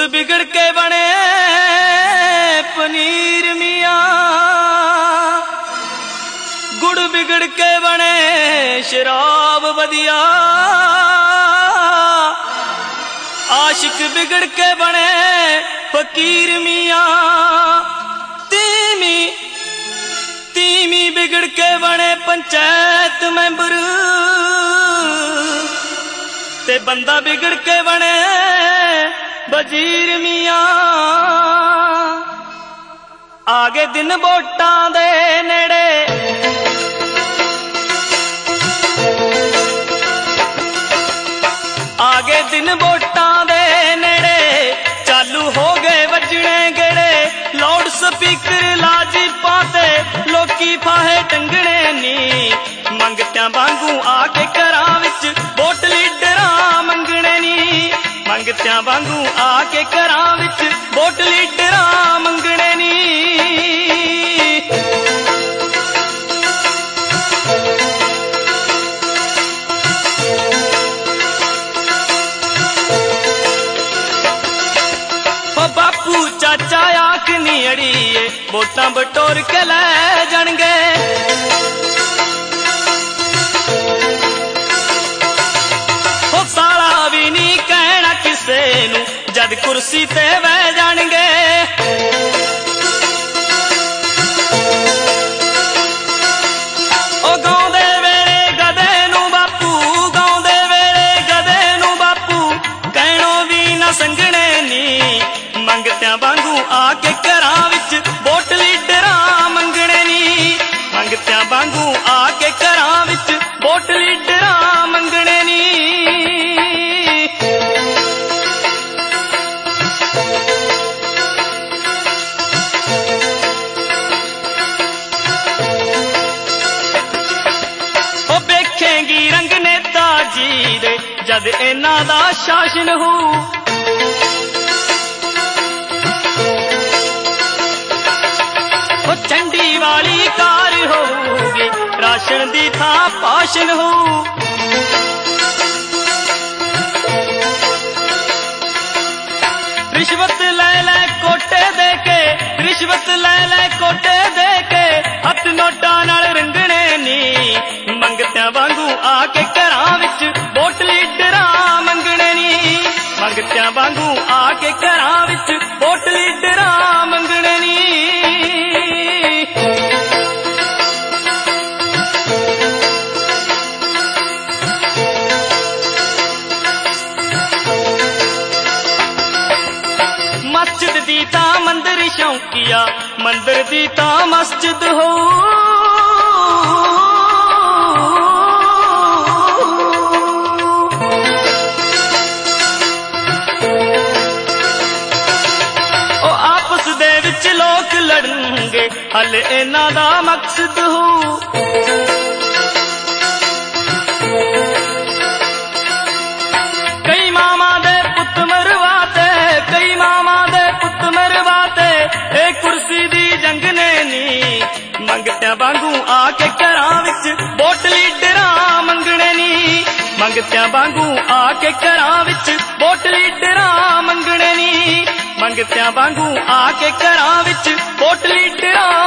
बिगड़ के बने पनीर मियाँ, गुड़ बिगड़ के बने शराब वधिया, आशिक बिगड़ के बने फकीर मियाँ, तीमी बिगड़ के बने पंचायत मैंबर, ते बंदा बिगड़ के बने वजीर मियाँ। आगे दिन वोटां दे नेड़े, आगे दिन वोटां दे नेड़े, चालू हो गए वजने गेड़े, लाउड स्पीकर लाजी पाते लोकी फाहे टंगने नी, मंगत्यां वांगू आके घरां विच वोट लीडरां मंगणे नी, मंगत्यां वांगू आके घरां विच वोट लीडरां मंगणे नी। बापू चाचा आख नी अड़ीए वोटां बटोर के लै जाणगे, साला भी नहीं कहना किसे नू जद कुर्सी ते बह जाणगे। ओ गाउंदे वेले गधे नू बापू, गाउंदे वेले गधे नू बापू, कहणो भी ना संगणे नी, मंगत्यां वांगू आके घरां विच वोट लीडरां मंगणे नी, मंगत्यां वांगू आके घरां विच वोट लीडरां मंगणे नी। वेखेंगी रंग नेता जी दे जद इन्हां दा शासन हो, चंडी वाली कार होगी राशन दी थां भाषण हो, रिश्वत ले ले कोटे दे के, रिश्वत ले ले कोटे दे के, हथ नोटां नाल रंगणे नी, मंगत्यां वांगू आके घरां विच वोट लीडरां मंगणे नी, मंगत्यां वांगू आके घरां विच वोट लीडरां मंगणे नी। मस्जिद दी तां मंदिर शौकिया, मंदिर दी तां मस्जिद हो, ओ आपस दे विच लोक लड़नगे हल इन्हां दा मकसद हो, कई मामा दे पुत मरवाते, कई मामा दे पुत मरवाते, ए कुर्सी दी जंगने नी, मंगत्यां वांगू आके घरां विच वोट लीडरां मंगणे नी, मंगत्यां वांगू आके घरां विच वोट लीडरां मंगणे नी, मंगत्यां वांगू आके घरां विच वोट लीडरां